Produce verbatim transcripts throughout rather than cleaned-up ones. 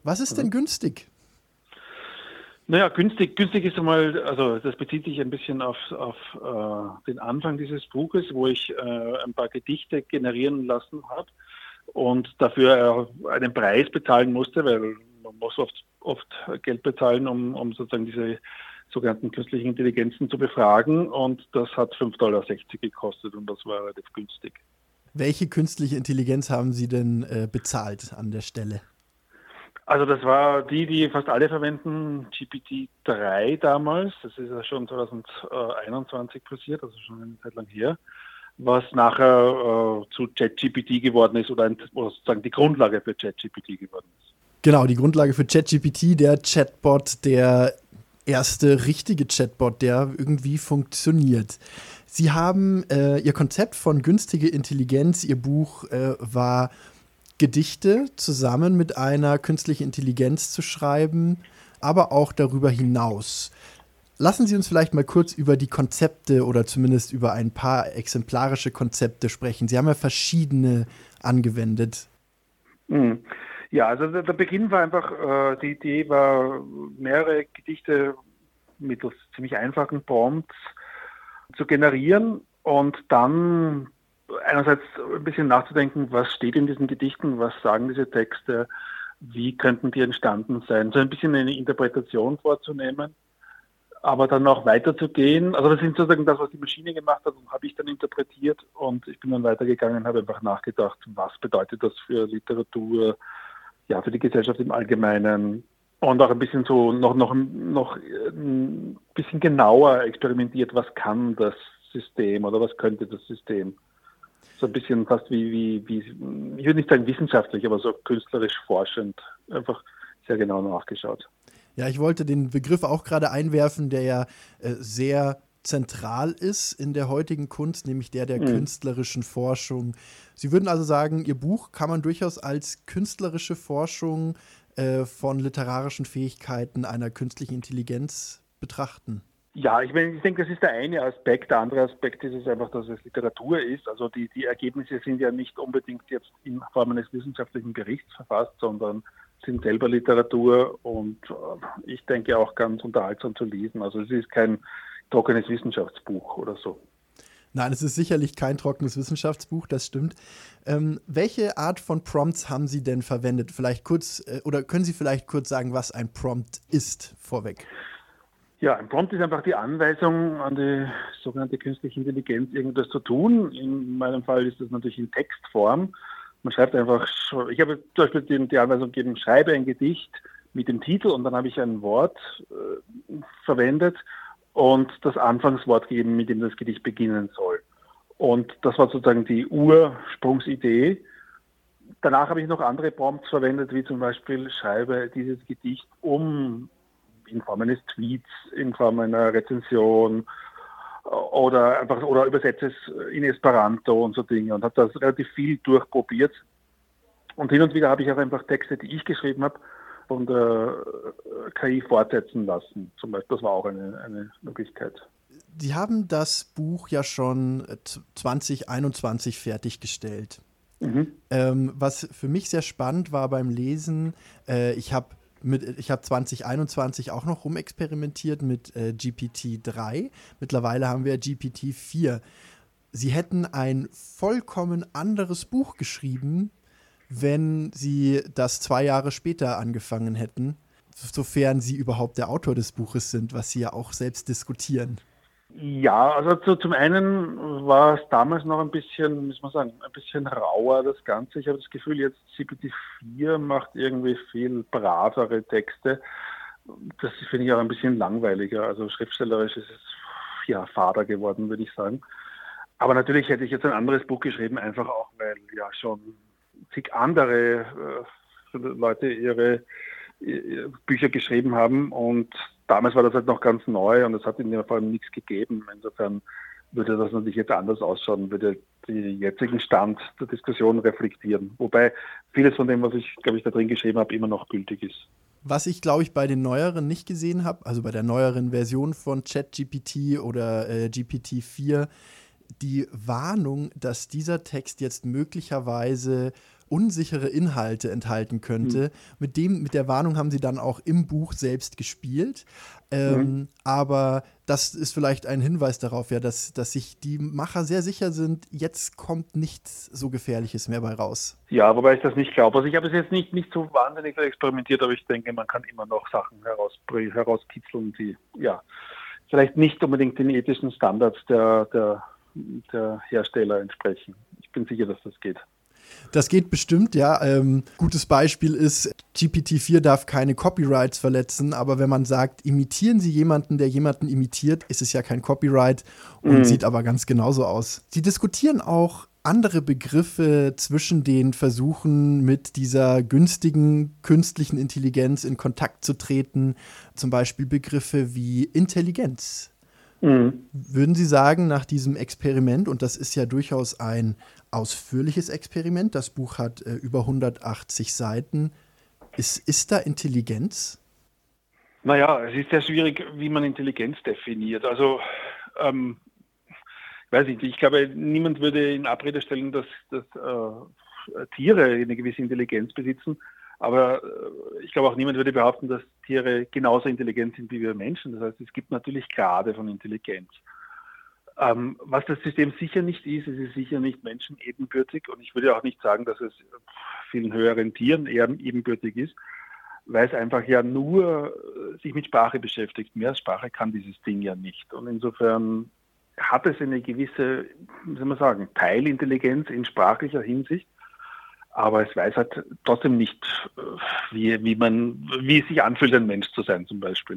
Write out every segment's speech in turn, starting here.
Was ist Mhm. denn günstig? Naja, günstig, günstig ist einmal, also das bezieht sich ein bisschen auf, auf äh, den Anfang dieses Buches, wo ich äh, ein paar Gedichte generieren lassen habe und dafür äh, einen Preis bezahlen musste, weil man muss oft, oft Geld bezahlen, um, um sozusagen diese sogenannten künstlichen Intelligenzen zu befragen, und das hat fünf Komma sechzig Dollar gekostet und das war relativ günstig. Welche künstliche Intelligenz haben Sie denn äh, bezahlt an der Stelle? Also das war die, die fast alle verwenden, G P T drei damals, das ist ja schon zwanzig einundzwanzig passiert, also schon eine Zeit lang her, was nachher äh, zu ChatGPT geworden ist oder, ein, oder sozusagen die Grundlage für ChatGPT geworden ist. Genau, die Grundlage für ChatGPT, der Chatbot, der erste richtige Chatbot, der irgendwie funktioniert. Sie haben äh, Ihr Konzept von günstige Intelligenz, Ihr Buch äh, war Gedichte zusammen mit einer künstlichen Intelligenz zu schreiben, aber auch darüber hinaus. Lassen Sie uns vielleicht mal kurz über die Konzepte oder zumindest über ein paar exemplarische Konzepte sprechen. Sie haben ja verschiedene angewendet. Mhm. Ja, also der, der Beginn war einfach, äh, die Idee war, mehrere Gedichte mittels ziemlich einfachen Prompts zu generieren und dann einerseits ein bisschen nachzudenken, was steht in diesen Gedichten, was sagen diese Texte, wie könnten die entstanden sein, so ein bisschen eine Interpretation vorzunehmen, aber dann auch weiterzugehen. Also das ist sozusagen das, was die Maschine gemacht hat, und habe ich dann interpretiert, und ich bin dann weitergegangen, habe einfach nachgedacht, was bedeutet das für Literatur, ja, für die Gesellschaft im Allgemeinen, und auch ein bisschen so noch, noch, noch ein bisschen genauer experimentiert, was kann das System oder was könnte das System. So ein bisschen fast wie, wie, wie, ich würde nicht sagen wissenschaftlich, aber so künstlerisch forschend, einfach sehr genau nachgeschaut. Ja, ich wollte den Begriff auch gerade einwerfen, der ja äh, sehr zentral ist in der heutigen Kunst, nämlich der der Mhm. künstlerischen Forschung. Sie würden also sagen, Ihr Buch kann man durchaus als künstlerische Forschung äh, von literarischen Fähigkeiten einer künstlichen Intelligenz betrachten. Ja, ich meine, ich denke, das ist der eine Aspekt. Der andere Aspekt ist es einfach, dass es Literatur ist. Also die, die Ergebnisse sind ja nicht unbedingt jetzt in Form eines wissenschaftlichen Berichts verfasst, sondern sind selber Literatur und äh, ich denke auch ganz unterhaltsam zu lesen. Also es ist kein trockenes Wissenschaftsbuch oder so. Nein, es ist sicherlich kein trockenes Wissenschaftsbuch, das stimmt. Ähm, welche Art von Prompts haben Sie denn verwendet? Vielleicht kurz, äh, oder können Sie vielleicht kurz sagen, was ein Prompt ist, vorweg? Ja, ein Prompt ist einfach die Anweisung an die sogenannte künstliche Intelligenz, irgendwas zu tun. In meinem Fall ist das natürlich in Textform. Man schreibt einfach, ich habe zum Beispiel die, die Anweisung gegeben, schreibe ein Gedicht mit dem Titel, und dann habe ich ein Wort äh, verwendet und das Anfangswort gegeben, mit dem das Gedicht beginnen soll. Und das war sozusagen die Ursprungsidee. Danach habe ich noch andere Prompts verwendet, wie zum Beispiel, schreibe dieses Gedicht um in Form eines Tweets, in Form einer Rezension oder einfach oder übersetze es in Esperanto und so Dinge, und habe das relativ viel durchprobiert. Und hin und wieder habe ich auch einfach Texte, die ich geschrieben habe, von der K I fortsetzen lassen. Zum Beispiel, das war auch eine, eine Möglichkeit. Sie haben das Buch ja schon zwanzig einundzwanzig fertiggestellt. Mhm. Ähm, was für mich sehr spannend war beim Lesen, äh, ich habe Mit, ich habe zwanzig einundzwanzig auch noch rumexperimentiert mit äh, G P T drei. Mittlerweile haben wir G P T vier. Sie hätten ein vollkommen anderes Buch geschrieben, wenn Sie das zwei Jahre später angefangen hätten, sofern Sie überhaupt der Autor des Buches sind, was Sie ja auch selbst diskutieren. Ja, also zu, zum einen war es damals noch ein bisschen, muss man sagen, ein bisschen rauer, das Ganze. Ich habe das Gefühl, jetzt G P T vier macht irgendwie viel bravere Texte. Das finde ich auch ein bisschen langweiliger. Also schriftstellerisch ist es ja fader geworden, würde ich sagen. Aber natürlich hätte ich jetzt ein anderes Buch geschrieben, einfach auch, weil ja schon zig andere äh, Leute ihre, ihre Bücher geschrieben haben, und damals war das halt noch ganz neu und es hat in dem Fall nichts gegeben. Insofern würde das natürlich jetzt anders ausschauen, würde den jetzigen Stand der Diskussion reflektieren. Wobei vieles von dem, was ich, glaube ich, da drin geschrieben habe, immer noch gültig ist. Was ich, glaube ich, bei den neueren nicht gesehen habe, also bei der neueren Version von ChatGPT oder äh, G P T vier, die Warnung, dass dieser Text jetzt möglicherweise unsichere Inhalte enthalten könnte. Mhm. Mit dem, mit der Warnung haben sie dann auch im Buch selbst gespielt. Ähm, mhm. Aber das ist vielleicht ein Hinweis darauf, ja, dass, dass sich die Macher sehr sicher sind, jetzt kommt nichts so Gefährliches mehr bei raus. Ja, wobei ich das nicht glaube. Also ich habe es jetzt nicht, nicht so wahnsinnig experimentiert, aber ich denke, man kann immer noch Sachen heraus, herauskitzeln, die ja vielleicht nicht unbedingt den ethischen Standards der, der, der Hersteller entsprechen. Ich bin sicher, dass das geht. Das geht bestimmt, ja. Ähm, gutes Beispiel ist, G P T vier darf keine Copyrights verletzen, aber wenn man sagt, imitieren Sie jemanden, der jemanden imitiert, ist es ja kein Copyright und mhm. sieht aber ganz genauso aus. Sie diskutieren auch andere Begriffe zwischen den Versuchen, mit dieser günstigen künstlichen Intelligenz in Kontakt zu treten, zum Beispiel Begriffe wie Intelligenz. Mhm. Würden Sie sagen, nach diesem Experiment, und das ist ja durchaus ein ausführliches Experiment, das Buch hat äh, über hundertachtzig Seiten, ist, ist da Intelligenz? Naja, es ist sehr schwierig, wie man Intelligenz definiert. Also, ähm, ich weiß nicht, ich glaube, niemand würde in Abrede stellen, dass, dass äh, Tiere eine gewisse Intelligenz besitzen. Aber äh, ich glaube auch niemand würde behaupten, dass Tiere genauso intelligent sind wie wir Menschen. Das heißt, es gibt natürlich Grade von Intelligenz. Ähm, was das System sicher nicht ist, es ist sicher nicht menschenebenbürtig. Und ich würde auch nicht sagen, dass es vielen höheren Tieren eher ebenbürtig ist, weil es einfach ja nur sich mit Sprache beschäftigt. Mehr Sprache kann dieses Ding ja nicht. Und insofern hat es eine gewisse, wie soll man sagen, Teilintelligenz in sprachlicher Hinsicht. Aber es weiß halt trotzdem nicht, wie, wie, man, wie es sich anfühlt, ein Mensch zu sein zum Beispiel.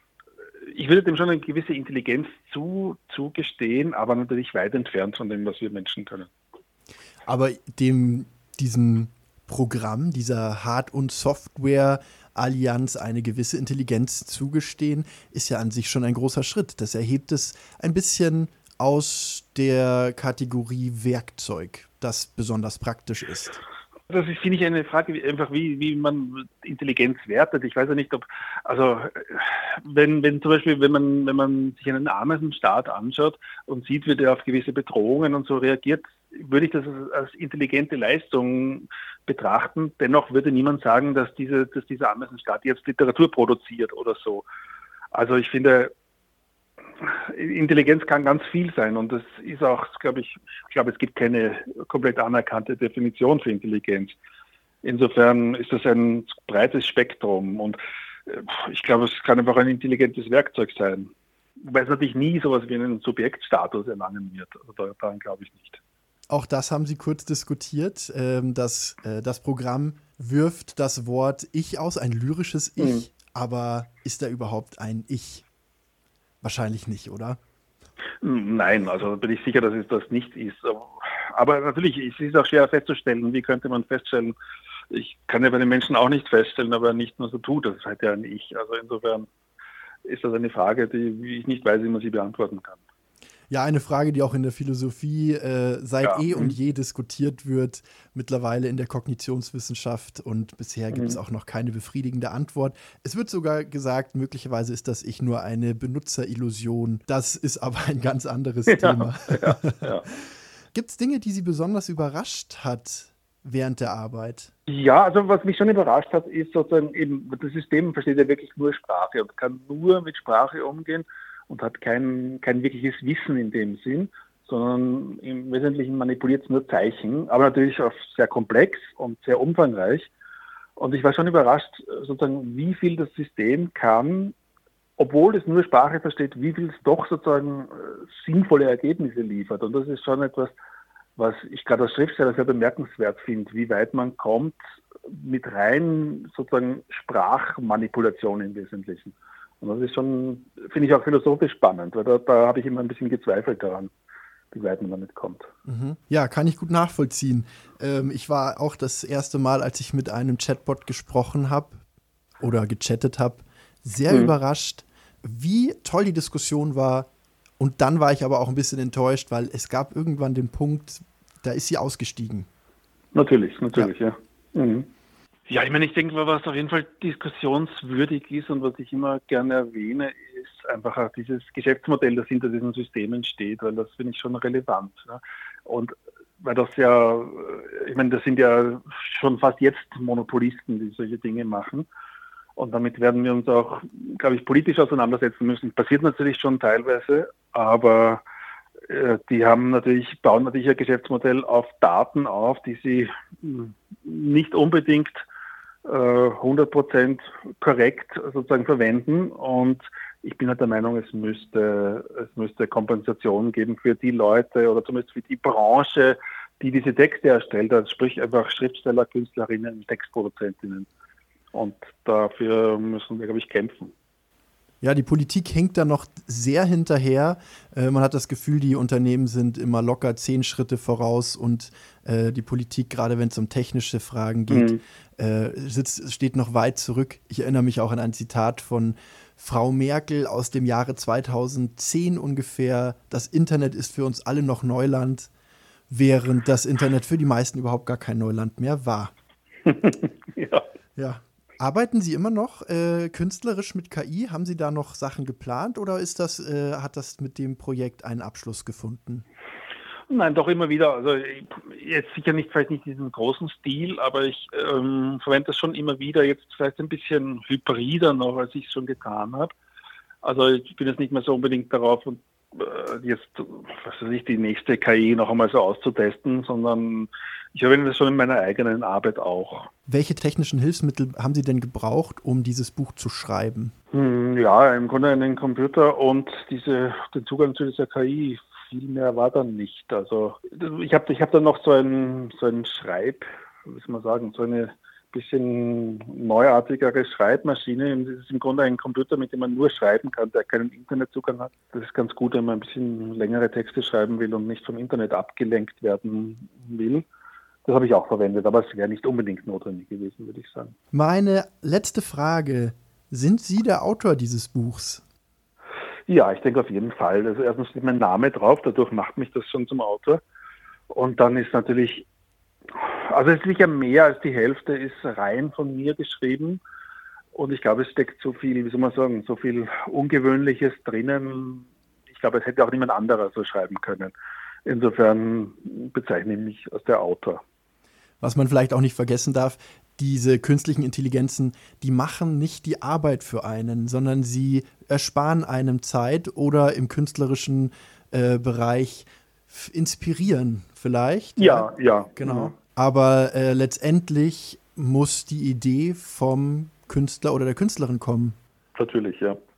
Ich würde dem schon eine gewisse Intelligenz zu, zugestehen, aber natürlich weit entfernt von dem, was wir Menschen können. Aber dem, diesem Programm, dieser Hard- und Software-Allianz eine gewisse Intelligenz zugestehen, ist ja an sich schon ein großer Schritt. Das erhebt es ein bisschen aus der Kategorie Werkzeug, das besonders praktisch ist. Das ist, finde ich, eine Frage, wie, einfach wie, wie man Intelligenz wertet. Ich weiß ja nicht, ob, also, wenn, wenn zum Beispiel, wenn man, wenn man sich einen Ameisenstaat anschaut und sieht, wie der auf gewisse Bedrohungen und so reagiert, würde ich das als, als intelligente Leistung betrachten. Dennoch würde niemand sagen, dass diese, dass dieser Ameisenstaat jetzt Literatur produziert oder so. Also, ich finde, Intelligenz kann ganz viel sein und das ist auch, glaube ich, ich glaube, es gibt keine komplett anerkannte Definition für Intelligenz. Insofern ist das ein breites Spektrum und ich glaube, es kann einfach ein intelligentes Werkzeug sein. Wobei es natürlich nie sowas wie einen Subjektstatus erlangen wird. Also daran glaube ich nicht. Auch das haben Sie kurz diskutiert. Das, das Programm wirft das Wort Ich aus, ein lyrisches Ich, mhm. aber ist da überhaupt ein Ich? Wahrscheinlich nicht, oder? Nein, also bin ich sicher, dass es das nicht ist. Aber natürlich, es ist auch schwer festzustellen. Wie könnte man feststellen? Ich kann ja bei den Menschen auch nicht feststellen, aber nicht nur so tut. Das ist halt ja ein Ich. Also insofern ist das eine Frage, die ich nicht weiß, wie man sie beantworten kann. Ja, eine Frage, die auch in der Philosophie äh, seit ja. eh und je diskutiert wird, mittlerweile in der Kognitionswissenschaft und bisher gibt es mhm. auch noch keine befriedigende Antwort. Es wird sogar gesagt, möglicherweise ist das Ich nur eine Benutzerillusion. Das ist aber ein ganz anderes ja, Thema. Ja, ja. Gibt es Dinge, die Sie besonders überrascht hat während der Arbeit? Ja, also was mich schon überrascht hat, ist sozusagen eben, das System versteht ja wirklich nur Sprache und kann nur mit Sprache umgehen und hat kein, kein wirkliches Wissen in dem Sinn, sondern im Wesentlichen manipuliert es nur Zeichen, aber natürlich auch sehr komplex und sehr umfangreich. Und ich war schon überrascht, sozusagen, wie viel das System kann, obwohl es nur Sprache versteht, wie viel es doch sozusagen sinnvolle Ergebnisse liefert. Und das ist schon etwas, was ich gerade als Schriftsteller sehr bemerkenswert finde, wie weit man kommt mit rein sozusagen Sprachmanipulation im Wesentlichen. Und das ist schon, finde ich auch philosophisch spannend, weil da, da habe ich immer ein bisschen gezweifelt daran, wie weit man damit kommt. Mhm. Ja, kann ich gut nachvollziehen. Ähm, ich war auch das erste Mal, als ich mit einem Chatbot gesprochen habe oder gechattet habe, sehr mhm. überrascht, wie toll die Diskussion war. Und dann war ich aber auch ein bisschen enttäuscht, weil es gab irgendwann den Punkt, da ist sie ausgestiegen. Natürlich, natürlich, ja. Ja, mhm. ja ich meine, ich denke, was auf jeden Fall diskussionswürdig ist und was ich immer gerne erwähne, ist einfach auch dieses Geschäftsmodell, das hinter diesen Systemen steht, weil das finde ich schon relevant. Ja. Und weil das ja, ich meine, das sind ja schon fast jetzt Monopolisten, die solche Dinge machen. Und damit werden wir uns auch, glaube ich, politisch auseinandersetzen müssen. Passiert natürlich schon teilweise, aber äh, die haben natürlich, bauen natürlich ihr Geschäftsmodell auf Daten auf, die sie mh, nicht unbedingt äh, hundert Prozent korrekt sozusagen verwenden. Und ich bin halt der Meinung, es müsste, es müsste Kompensation geben für die Leute oder zumindest für die Branche, die diese Texte erstellt hat, sprich einfach Schriftsteller, Künstlerinnen, Textproduzentinnen. Und dafür müssen wir, glaube ich, kämpfen. Ja, die Politik hinkt da noch sehr hinterher. Äh, man hat das Gefühl, die Unternehmen sind immer locker zehn Schritte voraus und äh, die Politik, gerade wenn es um technische Fragen geht, mhm. äh, sitzt, steht noch weit zurück. Ich erinnere mich auch an ein Zitat von Frau Merkel aus dem Jahre zweitausendzehn ungefähr. Das Internet ist für uns alle noch Neuland, während das Internet für die meisten überhaupt gar kein Neuland mehr war. ja. Ja. Arbeiten Sie immer noch äh, künstlerisch mit K I? Haben Sie da noch Sachen geplant oder ist das, äh, hat das mit dem Projekt einen Abschluss gefunden? Nein, doch immer wieder. Also jetzt sicher nicht, vielleicht nicht diesen großen Stil, aber ich ähm, verwende das schon immer wieder. Jetzt vielleicht ein bisschen hybrider noch, als ich es schon getan habe. Also ich bin jetzt nicht mehr so unbedingt darauf, und äh, jetzt, was weiß ich, die nächste K I noch einmal so auszutesten, sondern ich verwende das schon in meiner eigenen Arbeit auch. Welche technischen Hilfsmittel haben Sie denn gebraucht, um dieses Buch zu schreiben? Hm, ja, im Grunde einen Computer und diese, den Zugang zu dieser K I. Viel mehr war dann nicht. Also ich habe ich hab dann noch so ein, so ein Schreib, wie soll man sagen, so eine bisschen neuartigere Schreibmaschine. Das ist im Grunde ein Computer, mit dem man nur schreiben kann, der keinen Internetzugang hat. Das ist ganz gut, wenn man ein bisschen längere Texte schreiben will und nicht vom Internet abgelenkt werden will. Das habe ich auch verwendet, aber es wäre nicht unbedingt notwendig gewesen, würde ich sagen. Meine letzte Frage. Sind Sie der Autor dieses Buchs? Ja, ich denke auf jeden Fall. Also erstens steht mein Name drauf, dadurch macht mich das schon zum Autor. Und dann ist natürlich, also es ist sicher mehr als die Hälfte ist rein von mir geschrieben. Und ich glaube, es steckt so viel, wie soll man sagen, so viel Ungewöhnliches drinnen. Ich glaube, es hätte auch niemand anderer so schreiben können. Insofern bezeichne ich mich als der Autor. Was man vielleicht auch nicht vergessen darf, diese künstlichen Intelligenzen, die machen nicht die Arbeit für einen, sondern sie ersparen einem Zeit oder im künstlerischen äh, Bereich f- inspirieren vielleicht. Ja, ja. ja. Genau. Mhm. Aber äh, letztendlich muss die Idee vom Künstler oder der Künstlerin kommen. Natürlich, ja.